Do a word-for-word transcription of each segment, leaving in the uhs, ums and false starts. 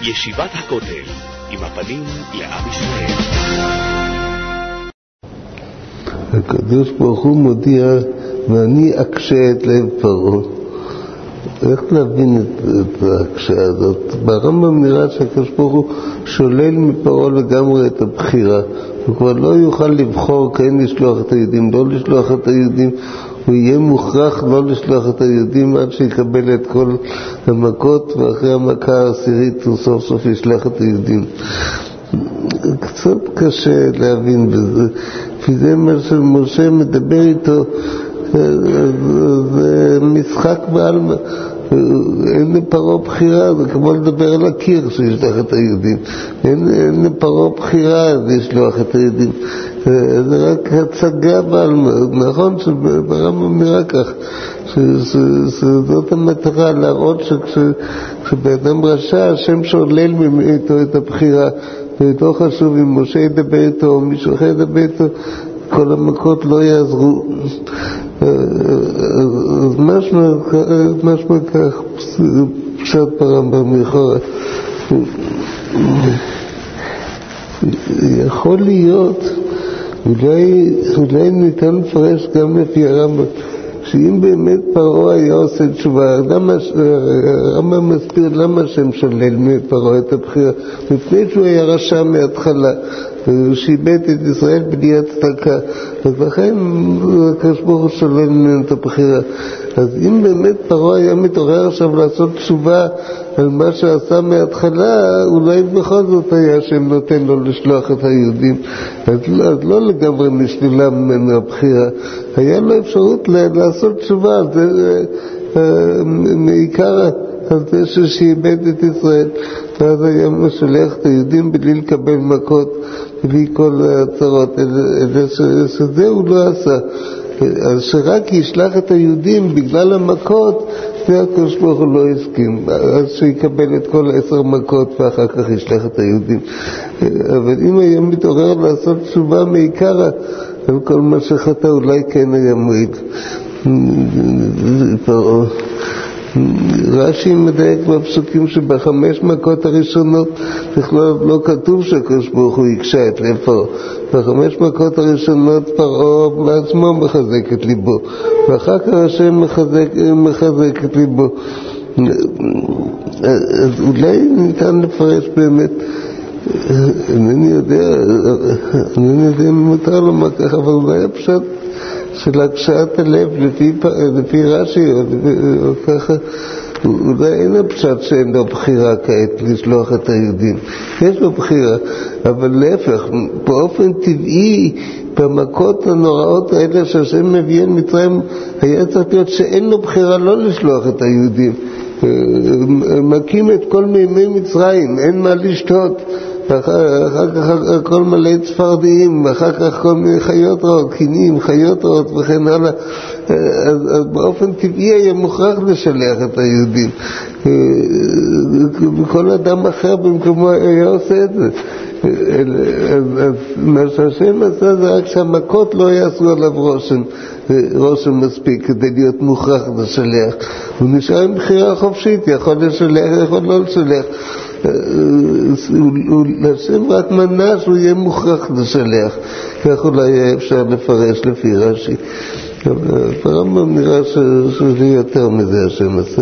ישיבת הכותל, עם הפנים לעם ישראל. הקדוש ברוך הוא מודיע, ואני אקשה את לב פרעה. איך להבין את, את ההקשה הזאת? ברמב"ם נראה שהקדוש ברוך הוא שולל מפרעה לגמרי את הבחירה. הוא כבר לא יוכל לבחור כן לשלוח את היהודים, לא לשלוח את היהודים. הוא יהיה מוכרח לא לשלוח את היהודים עד שיקבל את כל המכות, ואחרי המכה העשירית הוא סוף סוף ישלח את היהודים. קצת קשה להבין בזה. לפי זה מה שמשה מדבר איתו, זה משחק בעלמא. אין לפרעה בחירה, זה כמו לדבר על הקיר שישלח את היהודים. אין, אין לפרעה בחירה לשלוח את היהודים. זה רק הצגה בעלמא. נכון שברמב"ם נראה כך, שזאת המטרה, להראות שכשבאדם רשע, השם שולל איתו את הבחירה. ולא חשוב אם משה ידבר איתו או מישהו אחר ידבר איתו, כל המכות לא יעזרו. אז משמע כך פשט ברמב"ם לכאורה. יכול להיות, אולי, אולי ניתן לפרש גם לפי הרמב"ם, שאם באמת פרעה היה עושה תשובה, הרמב"ם מסביר למה שהם שולל מפרעה את הבחירה, לפני שהוא היה רשע מההתחלה, הוא שיבט את ישראל בלי הצדקה, אז לכן הקדוש ברוך הוא שולל ממנו את הבחירה. אז אם באמת פרעה היה מתעורר עכשיו לעשות תשובה על מה שעשה מההתחלה, אולי בכל זאת היה שהם נותן לו לשלוח את היהודים. אז לא, אז לא לגמרי נשללה ממנו הבחירה, היה לו אפשרות לעשות תשובה על זה, מעיקר על זה ששיבט את ישראל, ואז היה משלח את היהודים בלי לקבל מכות, בלי כל הצרות, שזה הוא לא עשה. אז שרק ישלח את היהודים בגלל המכות, זה הקדוש ברוך הוא לא הסכים, אז שיקבל את כל עשר מכות ואחר כך ישלח את היהודים. אבל אם היה מתעורר לעשות תשובה מעיקרה על כל מה שחטא, אולי כן היה מועיל. רש"י מדייק בפסוקים שבחמש מכות הראשונות בכלל לא כתוב שהקדוש ברוך הוא יקשה את לב פרעה. בחמש מכות הראשונות פרעה בעצמו מחזק את ליבו, ואחר כך השם מחזק, מחזק את ליבו. אז אולי ניתן לפרש באמת, אינני יודע, אינני יודע אם מותר לומר ככה, אבל אולי הפשט של הקשת הלב לפי, לפי רש"י או, או ככה, אולי אין הפשט שאין לו בחירה כעת לשלוח את היהודים. יש לו בחירה, אבל להפך, באופן טבעי במכות הנוראות האלה שהשם מביא אל מצרים, היה צריך להיות שאין לו בחירה לא לשלוח את היהודים. מקים את כל מימי מצרים, אין מה לשתות, ואחר כך הכל מלא צפרדיים, ואחר כך כל מיני חיות רעות, קינים, חיות רעות וכן הלאה. אז, אז באופן טבעי היה מוכרח לשלח את היהודים. וכל אדם אחר במקומו היה עושה את זה. אז, אז מה שהשם עשה זה רק שהמכות לא יעשו עליו רושם, רושם מספיק כדי להיות מוכרח לשלח. הוא נשאר עם בחירה חופשית, יכול לשלח, יכול לא לשלח. השם רק מנע שהוא יהיה מוכרח לשלח, כך אולי יהיה אפשר לפרש לפי רש"י. ברמב"ם נראה שזה יותר מזה השם עשה.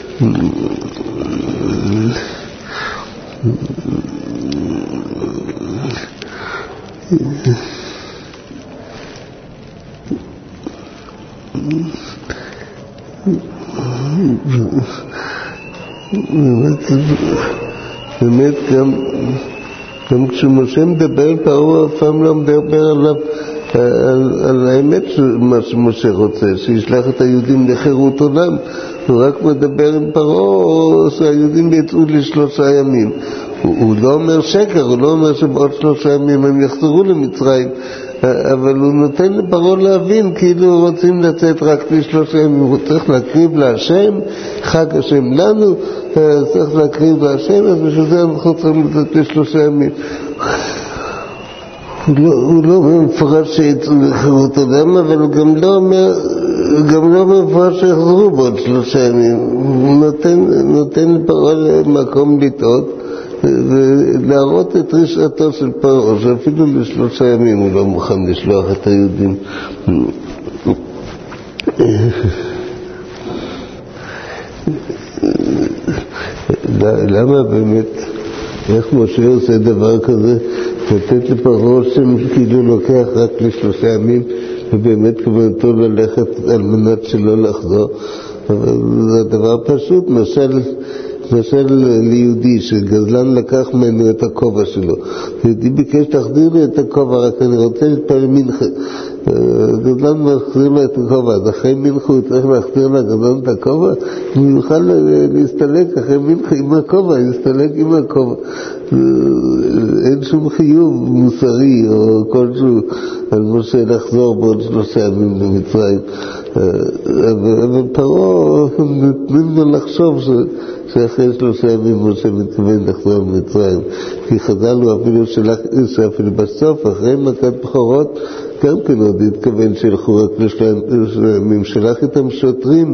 באמת גם, גם כשמשה מדבר פרעה אף פעם לא מדבר עליו, על, על האמת מה שמשה רוצה, שישלח את היהודים לחירות עולם. הוא רק מדבר עם פרעה שהיהודים יצאו לשלושה ימים. הוא, הוא לא אומר שקר, הוא לא אומר שבעוד שלושה ימים הם יחזרו למצרים, אבל הוא נותן לפרעה להבין כאילו רוצים לצאת רק לשלושה ימים. הוא צריך להקריב להשם, חג השם לנו, צריך להקריב להשם, אז בשביל זה אנחנו צריכים לצאת לשלושה ימים. הוא לא, הוא לא מפרש שיצאו לחירות עולם, אבל הוא גם לא אומר, גם לא מפרש שיחזרו בעוד שלושה ימים. הוא נותן, נותן לפרעה מקום לטעות, ולהראות את רשעתו של פרעה, שאפילו לשלושה ימים הוא לא מוכן לשלוח את היהודים. למה באמת, איך משה עושה דבר כזה, לתת לפרעה שם כאילו לוקח רק לשלושה ימים, ובאמת כוונתו ללכת על מנת שלא לחזור? אבל זה דבר פשוט, משל, משל ליהודי שגזלן לקח ממנו את הכובע שלו. יהודי ביקש תחזיר לי את הכובע, רק אני רוצה להתפלל מנחה. גזלן מחזיר לו את הכובע, אז אחרי מנחה הוא צריך להחזיר לגזלן את הכובע, הוא יוכל להסתלק אחרי מנחה עם הכובע, להסתלק עם הכובע. אין שום חיוב מוסרי או כלשהו על משה לחזור בעוד שלושה ימים למצרים. אבל פרעה נותנים לו לחשוב ש... שאחרי שלושה ימים משה מתכוון לחזור למצרים, כי חז"ל הוא אפילו שלח, שאפילו בסוף אחרי מכת בכורות גם כן עוד התכוון שילכו רק לשלושה ימים, שלח איתם שוטרים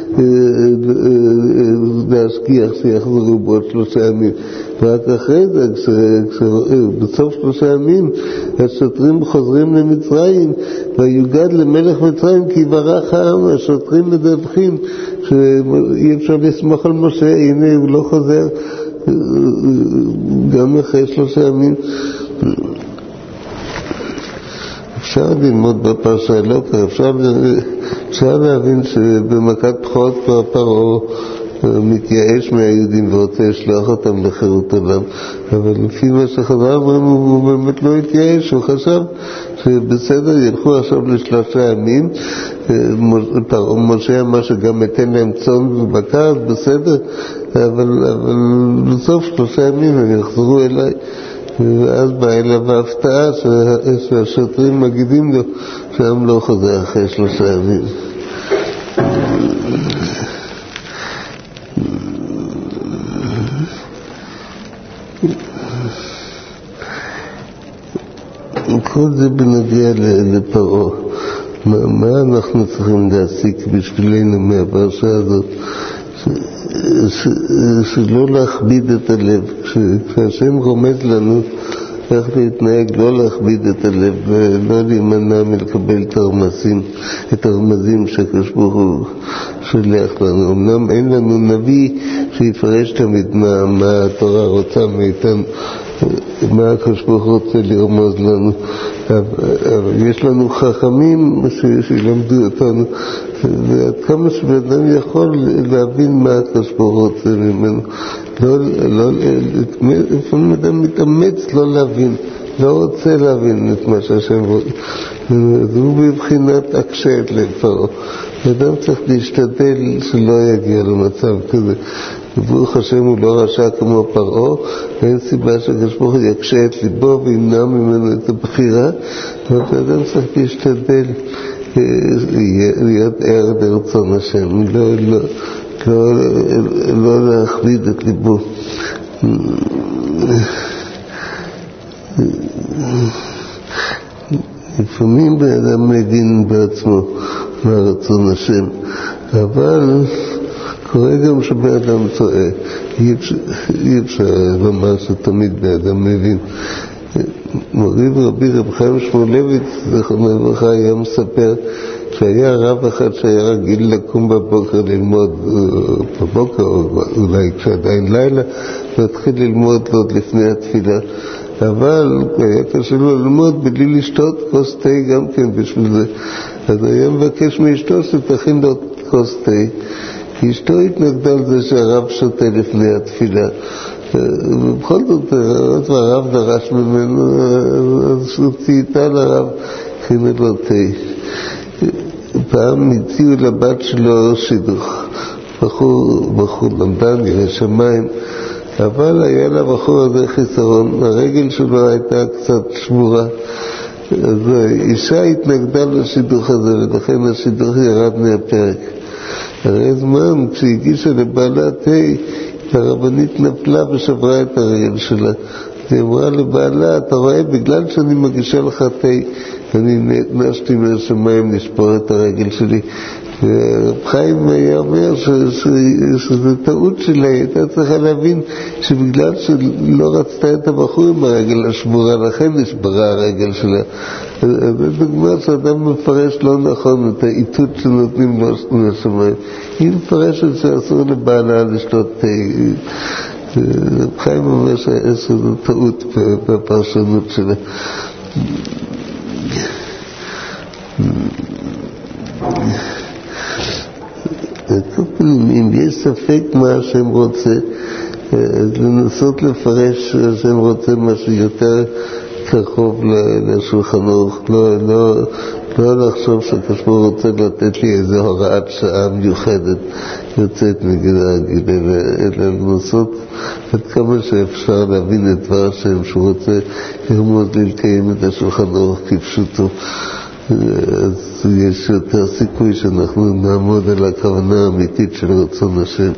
להשגיח שיחזרו בעוד שלושה ימים, ורק אחרי זה בסוף שלושה ימים השוטרים חוזרים למצרים ויוגד למלך מצרים כי ברח העם. השוטרים מדווחים שאי אפשר לסמוך על משה, הנה הוא לא חוזר גם אחרי שלושה ימים. אפשר ללמוד בפרשה אלוקה, אפשר, אפשר להבין שבמכת בכורות כבר פרעה מתייאש מהיהודים ורוצה לשלוח אותם לחירות עולם, אבל לפי מה שחז"ל אומרים הוא באמת לא התייאש, הוא חשב שבסדר ילכו עכשיו לשלושה ימים, משה אמר שגם אתן להם צאן ובקר, אז בסדר, אבל, אבל בסוף שלושה ימים הם יחזרו אליי. ואז בא אליו ההפתעה שהשוטרים מגידים לו שהם לא חוזר אחרי שלושה ימים. כל זה בנוגע לפרעה. מה, מה אנחנו צריכים להסיק בשבילנו מהפרשה הזאת? ש, ש, שלא להכביד את הלב. כשהשם רומז לנו איך להתנהג, לא להכביד את הלב ולא להימנע מלקבל את הרמזים, את הרמזים שהקדוש ברוך הוא שולח לנו. אמנם אין לנו נביא שיפרש תמיד מה, מה התורה רוצה מאיתנו, מה הקדוש ברוך הוא רוצה לרמוז לנו, אבל יש לנו חכמים שילמדו אותנו, ועד כמה שבאדם יכול להבין מה הקדוש ברוך הוא רוצה ממנו. לא, לא, לפעמים אדם מתאמץ לא להבין, לא רוצה להבין את מה שהשם רוצה. זו בבחינת הקשת לפרעה. אדם צריך להשתדל שלא יגיע למצב כזה. ברוך השם הוא לא רשע כמו פרעה, ואין סיבה שהקדוש ברוך הוא יקשה את ליבו וימנע ממנו את הבחירה, אבל אדם צריך להשתדל להיות ער לרצון השם, לא, לא, לא, לא להכביד את ליבו. לפעמים באדם מבין בעצמו מה רצון השם, אבל קורה גם שבאדם טועה. אי אפשר, אי אפשר לומר שתמיד באדם מבין. מורי ורבי רב חיים שמואלביץ זכרונו לברכה היה מספר שהיה רב אחד שהיה רגיל לקום בבוקר ללמוד, בבוקר או אולי כשעדיין לילה, להתחיל ללמוד עוד לפני התפילה, אבל היה קשה לו ללמוד בלי לשתות כוס תה גם כן בשביל זה. אז היה מבקש מאשתו שתכין לו כוס תה, כי אשתו התנגדה על זה שהרב שותה לפני התפילה, ובכל זאת הרב דרש ממנו, אז הוא צייתה לרב, הכינה לו תה. פעם הציעו לבת שלו שידוך, בחור, בחור למדן, ירא שמיים, אבל היה לבחור הזה חיסרון, הרגל שלו הייתה קצת שבורה, אז האישה התנגדה לשידוך הזה, ולכן השידוך ירד מהפרק. הרי זמן, כשהגישה לבעלה תה, הרבנית נפלה ושברה את הרגל שלה. היא אמרה לבעלה, אתה רואה, בגלל שאני מגישה לך תה, אני נשתי מהשמיים לשבור את הרגל שלי. ורב חיים היה אומר שזו טעות שלה, הייתה צריכה להבין שבגלל שלא רצתה את הבחור עם הרגל השבורה, לכן נשברה הרגל שלה. זו דוגמה שאדם מפרש לא נכון את האיתות שנותנים לו מהשמיים. היא מפרשת שאסור לבעלה לשתות. רב חיים אומר שזו טעות בפרשנות שלה. אם יש ספק מה השם רוצה, לנסות לפרש שהשם רוצה משהו יותר קרוב לשולחן ערוך, לא, לא, לא לחשוב שהקדוש רוצה לתת לי איזו הוראת שעה מיוחדת יוצאת נגד הרגיל, אלא לנסות עד כמה שאפשר להבין את דבר השם שהוא רוצה לרמוז לי לקיים את השולחן ערוך כפשוטו. אז יש יותר סיכוי שאנחנו נעמוד על הכוונה האמיתית של רצון השם.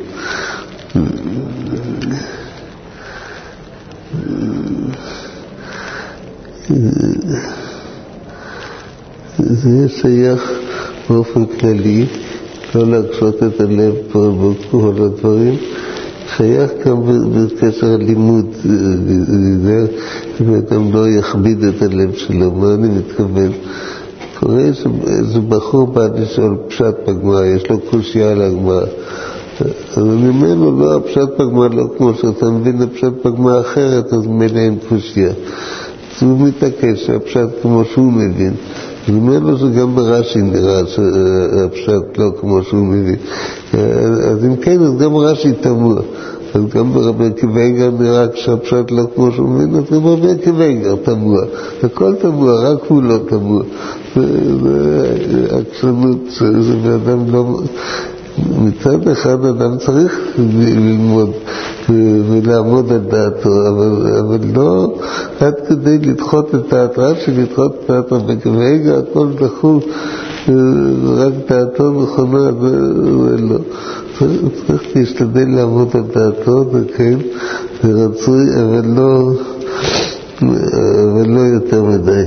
זה שייך באופן כללי, לא להקשות את הלב פה בכל הדברים, שייך גם בקשר הלימוד, אם אדם לא יכביד את הלב שלו. מה אני מתכוון? קורה איזה בחור בא לשאול פשט בגמרא, יש לו קושיה על הגמרא. אז אני אומר לו, לא, הפשט בגמרא לא כמו שאתה מבין הפשט בגמרא אחרת, אז מילא אין קושיה. אז הוא מתעקש שהפשט כמו שהוא מבין. אני אומר לו שגם ברש"י נראה שהפשט לא כמו שהוא מבין. אז אם כן, אז גם רש"י תמוה. אז גם ברבי עקיבא איגר נראה כשהפשט לא כמו שהוא מבין, אז גם רבי עקיבא איגר תמוה. הכל תמוה, רק הוא לא תמוה. זה עקשנות, זה באדם לא... מצד אחד אדם צריך ללמוד ולעמוד על דעתו, אבל, אבל לא עד כדי לדחות את דעתו, שלדחות את דעתו וכרגע הכל דחוף, רק דעתו נכונה, זה, זה לא. צריך להשתדל לעמוד על דעתו, זה כן, זה רצוי, אבל לא, אבל לא יותר מדי.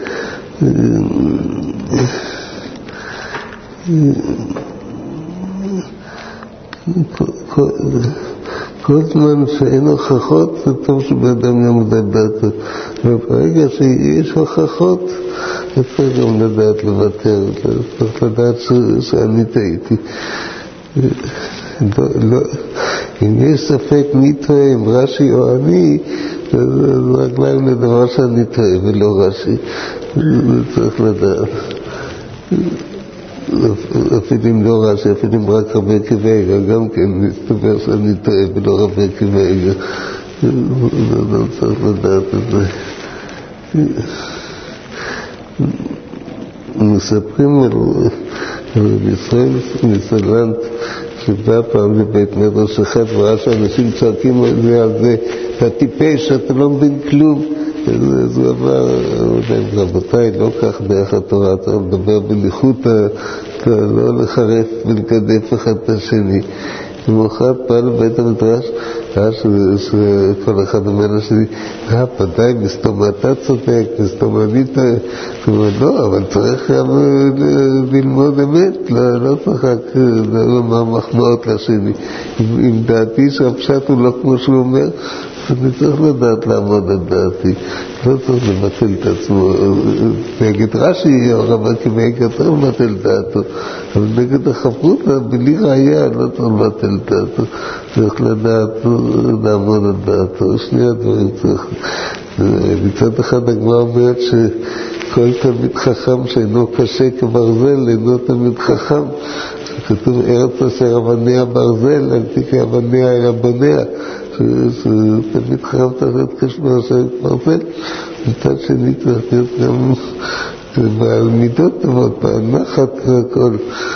כל, כל זמן שאין הוכחות זה טוב שבאדם יעמוד על דעתו, וברגע שיש הוכחות צריך גם לדעת לוותר, צריך לדעת שאני טעיתי. לא, לא, אם יש ספק מי טועה, אם רש"י או אני, זה רק להם לדבר שאני טועה ולא רש"י, זה צריך לדעת. אפילו אם לא רש"י, אפילו אם רק רבי עקיבא איגר, גם כן מסתבר שאני טועה ולא רבי עקיבא איגר. לא צריך לדעת את זה. מספרים על ישראל מסלנט שבא פעם לבית מדרש אחד וראה שאנשים צועקים על זה, אתה טיפש, אתה לא מבין כלום. אז הוא אמר, רבותיי, לא כך דרך התורה, אתה מדבר בניחותא, לא לחרף ולקדף אחד את השני. למחרת פעל לבית המדרש, שכל אחד אומר לשני, אה, פדאי, מסתום אתה צודק, מסתום אני טועה. הוא אומר, לא, אבל צריך גם ללמוד אמת, לא צריך רק לומר מחמאות לשני. אם דעתי שהפשט הוא לא כמו שהוא אומר, אני צריך לדעת לעמוד על דעתי, לא צריך לבטל את עצמו. נגד רש"י או רבי עקיבא איגר צריך לבטל דעתו, אבל נגד החברותא בלי ראיה לא צריך לבטל דעתו, צריך לדעת לעמוד על דעתו. שני הדברים צריך. מצד אחד הגמרא אומרת שכל תלמיד חכם שאינו קשה כברזל אינו תלמיד חכם. כתוב ארץ אשר אבניה ברזל, עתיקי אבניה אל בוניה, שתלמיד חכם צריך להיות קשה אשר ברזל. מצד שני צריך להיות גם בעל מידות טובות, בעל נחת והכל.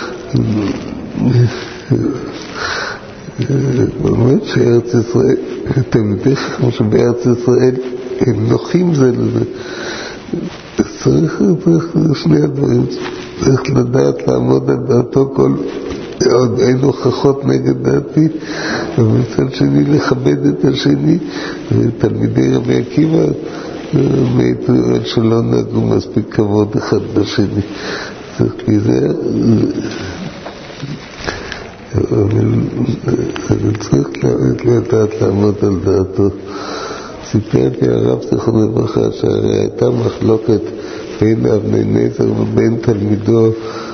באמת שארץ ישראל, תלמידי חכם שבארץ ישראל הם נוחים זה לזה. צריך, צריך שני הדברים, צריך לדעת לעמוד על דעתו כל עוד אין הוכחות נגד דעתי, ומצד שני לכבד את השני. תלמידי רבי עקיבא מתו עד שלא נהגו מספיק כבוד אחד בשני. צריך להיזהר, אבל צריך לדעת לעמוד על דעתו. סיפר לי הרב זיכרונו לברכה שהרי הייתה מחלוקת בין אבני נזר ובין תלמידו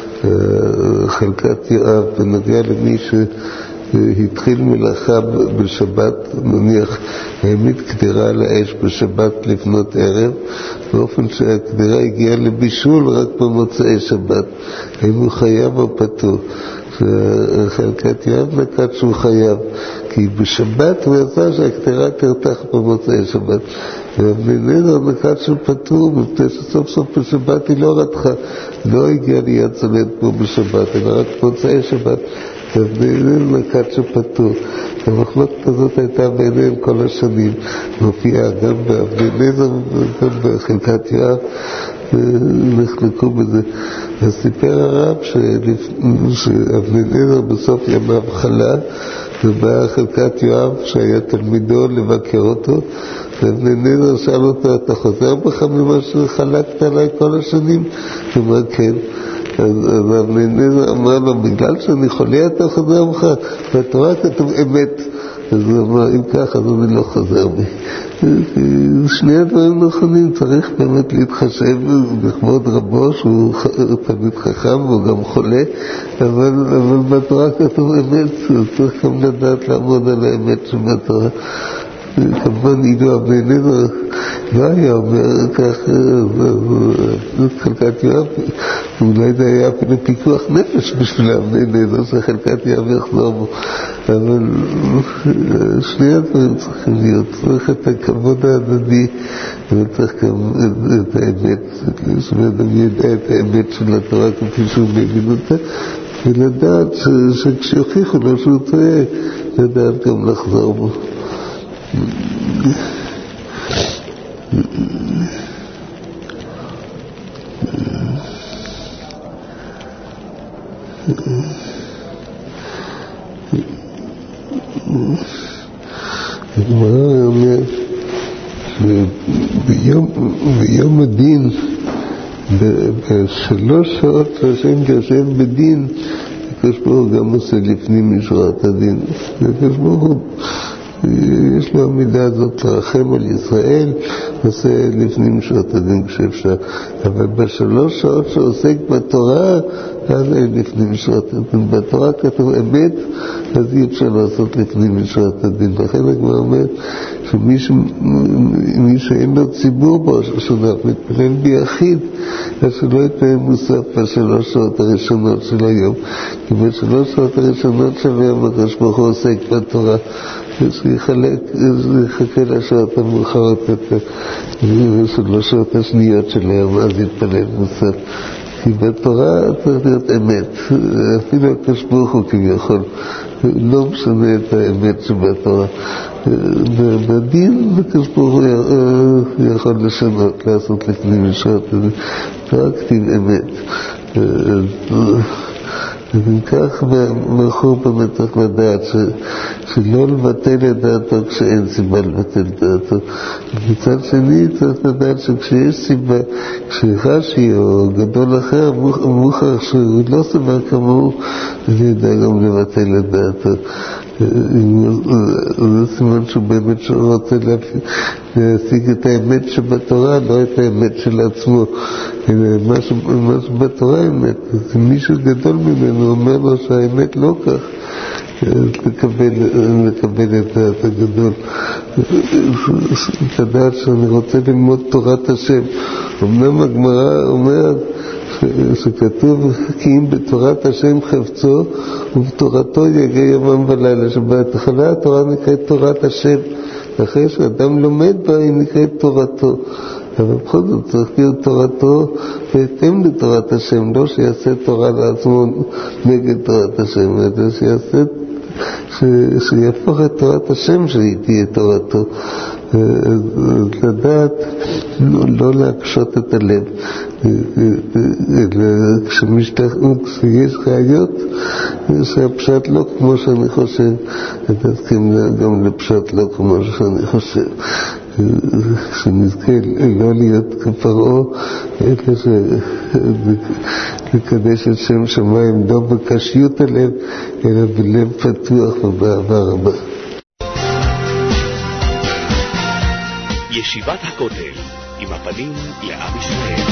חלקת יואב בנוגע למי שהתחיל מלאכה בשבת, נניח העמיד קדירה על האש בשבת לפנות ערב, באופן שהקדירה הגיעה לבישול רק במוצאי שבת. האם הוא חייב או פטור? חלקת יואב נקט שהוא חייב, כי בשבת הוא יצא שהקדירה תרתח במוצאי שבת. ואבני נזר נקט שהוא פטור, מפני שסוף סוף בשבת היא לא רתחה, לא הגיעה ליד צונן כמו בשבת, אלא רק מוצאי שבת. ואבני נזר נקט שהוא פטור. המחלוקת הזאת הייתה ביניהם כל השנים, מופיעה גם באבני נזר וגם בחלקת יואב, נחלקו בזה. אז סיפר הרב שאבני נזר בסוף ימיו חלה, ובאה חלקת יואב שהיה תלמידו לבקר אותו, ואבני נזר שאל אותו, אתה חוזר בך ממה שחלקת עליי כל השנים? הוא אמר כן. אז אבני נזר אמר לו, בגלל שאני חולה אתה חוזר בך? והתורה כתוב אמת. אז הוא אמר, אם כך, אז אני לא חוזר בי. שני הדברים נכונים, צריך באמת להתחשב בכבוד רבו, שהוא תלמיד חכם והוא גם חולה, אבל, אבל בתורה כתוב אמת, צריך גם לדעת לעמוד על האמת שבתורה. כמובן אילו אבני נזר לא היה אומר כך, חלקת יואב, אולי זה היה אפילו פיקוח נפש בשביל אבני נזר שחלקת יואב יחזור בו, אבל שני הדברים צריכים להיות, צריך את הכבוד ההדדי וצריך גם את האמת, שאדם ידע את האמת של התורה כפי שהוא מבין אותה, ולדעת שכשיוכיחו לו שהוא טועה, לדעת גם לחזור בו. הגמרא אומר ביום הדין, בשלוש שעות שהשם יושב בדין, הקדוש ברוך הוא גם עושה לפנים משורת הדין. הקדוש ברוך הוא יש לו המידה הזאת לרחם על ישראל, עושה לפנים משורת הדין כשאפשר, אבל בשלוש שעות שעוסק בתורה, אז אין לפנים משורת הדין. בתורה כתוב אמת, אז אי אפשר לעשות לפנים משורת הדין. לכן הגמרא אומרת שמי ש... מי שאין לו ציבור בו, ששונח מתפלל ביחיד, אז שלא יתנהל מוסף בשלוש שעות הראשונות של היום, כי בשלוש שעות הראשונות של היום הקדוש ברוך הוא עוסק בתורה, שיחלק, יחכה לשעות המאוחרות יותר, שלוש שעות השניות של היום, אז יתפלל מוסף. כי בתורה צריך להיות אמת, אפילו הקדוש ברוך הוא כביכול לא משנה את האמת שבתורה. בדין הקדוש ברוך הוא יכול לשנות, לעשות לפנים משורת, תורה כתיב אמת. ואם כך, מאחור באמת צריך לדעת שלא לבטל את דעתו כשאין סיבה לבטל דעתו. מצד שני צריך לדעת שכשיש סיבה, כשרש"י או גדול אחר מוכח שהוא לא סבר כמוהו, אני יודע גם לבטל את דעתו. זה סימן שהוא באמת רוצה להשיג את האמת שבתורה, לא את האמת של עצמו. מה שבתורה האמת, זה מישהו גדול ממנו אומר לו שהאמת לא כך, לקבל את דעת הגדול. לדעת שאני רוצה ללמוד תורת השם. אמנם הגמרא אומרת שכתוב כי אם בתורת השם חפצו ובתורתו יגע יומם ולילה, שבהתחלה התורה נקראת תורת השם, אחרי שאדם לומד בה היא נקראת תורתו, אבל בכל זאת צריך להיות תורתו בהתאם לתורת השם, לא שיעשה תורה לעצמו נגד תורת השם, אלא שיעשה שיהפוך את תורת השם שהיא תהיה תורתו. לדעת לא להקשות את הלב, כשיש ראיות שהפשט לא כמו שאני חושב, תסכים גם לפשט לא כמו שאני חושב. שנזכה לא להיות כפרעה, אלא לקדש את שם שמיים לא בקשיות הלב, אלא בלב פתוח ובאהבה רבה. ישיבת הכותל עם הפנים לעם ישראל.